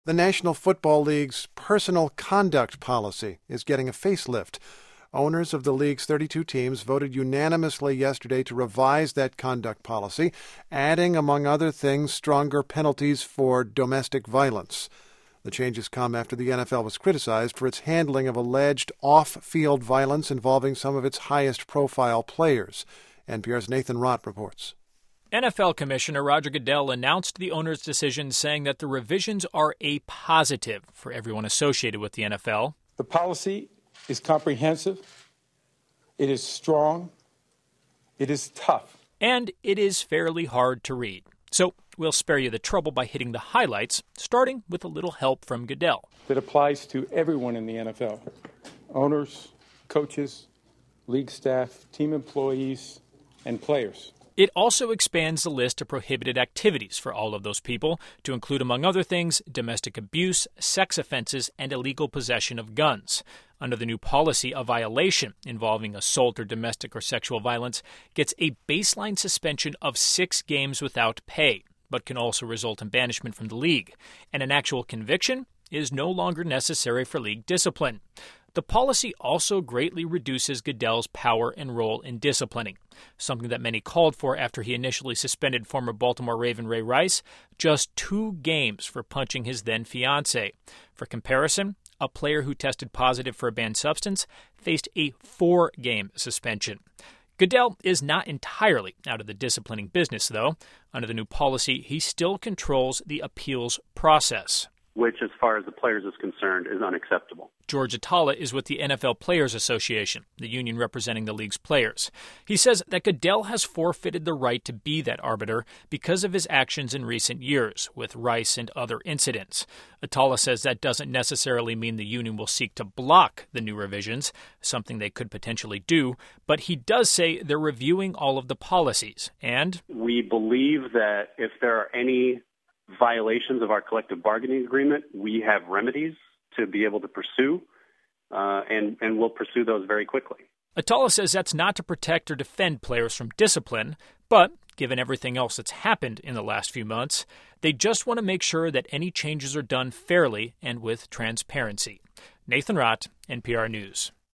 The National Football League's personal conduct policy is getting a facelift. Owners of the league's 32 teams voted unanimously yesterday to revise that conduct policy, adding, among other things, stronger penalties for domestic violence. The changes come after the NFL was criticized for its handling of alleged off-field violence involving some of its highest-profile players. NPR's Nathan Rott reports. NFL Commissioner Roger Goodell announced the owner's decision, saying that the revisions are a positive for everyone associated with the NFL. The policy is comprehensive, it is strong, it is tough. And it is fairly hard to read. So we'll spare you the trouble by hitting the highlights, starting with a little help from Goodell. That applies to everyone in the NFL. Owners, coaches, league staff, team employees, and players. It also expands the list of prohibited activities for all of those people to include, among other things, domestic abuse, sex offenses, and illegal possession of guns. Under the new policy, a violation involving assault or domestic or sexual violence gets a baseline suspension of 6 games without pay, but can also result in banishment from the league. And an actual conviction is no longer necessary for league discipline. The policy also greatly reduces Goodell's power and role in disciplining, something that many called for after he initially suspended former Baltimore Raven Ray Rice just 2 games for punching his then-fiancée. For comparison, a player who tested positive for a banned substance faced a 4-game suspension. Goodell is not entirely out of the disciplining business, though. Under the new policy, he still controls the appeals process, which, as far as the players is concerned, is unacceptable. George Atala is with the NFL Players Association, the union representing the league's players. He says that Goodell has forfeited the right to be that arbiter because of his actions in recent years with Rice and other incidents. Atala says that doesn't necessarily mean the union will seek to block the new revisions, something they could potentially do, but he does say they're reviewing all of the policies. And we believe that if there are any violations of our collective bargaining agreement, we have remedies to be able to pursue, and we'll pursue those very quickly. Atala says that's not to protect or defend players from discipline, but given everything else that's happened in the last few months, they just want to make sure that any changes are done fairly and with transparency. Nathan Rott, NPR News.